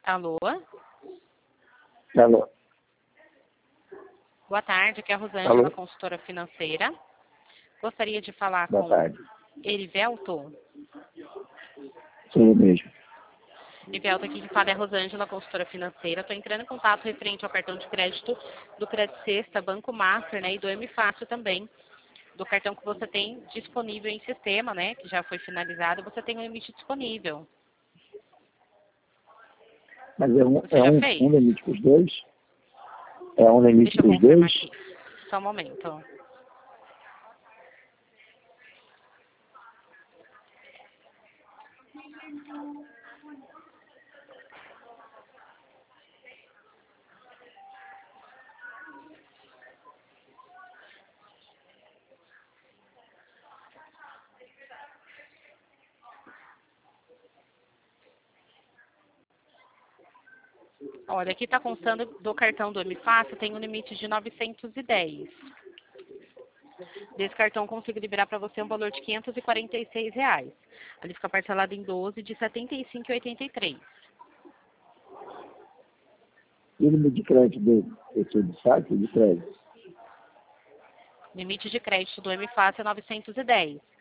Alô? Alô? Boa tarde, aqui é a Rosângela, consultora financeira. Gostaria de falar Boa com tarde. Erivelto. Sou eu mesmo. Erivelto, aqui que fala é a Rosângela, consultora financeira. Estou entrando em contato referente ao cartão de crédito do Credit Sexta, Banco Master, né, e do M Fácil também. Do cartão que você tem disponível em sistema, né, que já foi finalizado, você tem um limite disponível. Mas Você já fez? um limite para os dois? É um limite Deixa eu para os confirmar dois? aqui. Só um momento. Olha, aqui está constando do cartão do M Fácil, tem um limite de 910. Desse cartão consigo liberar para você um valor de R$ 546. Ele fica parcelado em 12 de R$ 75,83. E o limite de crédito dele? Esse é de saque ou de crédito? Limite de crédito do M Fácil é 910.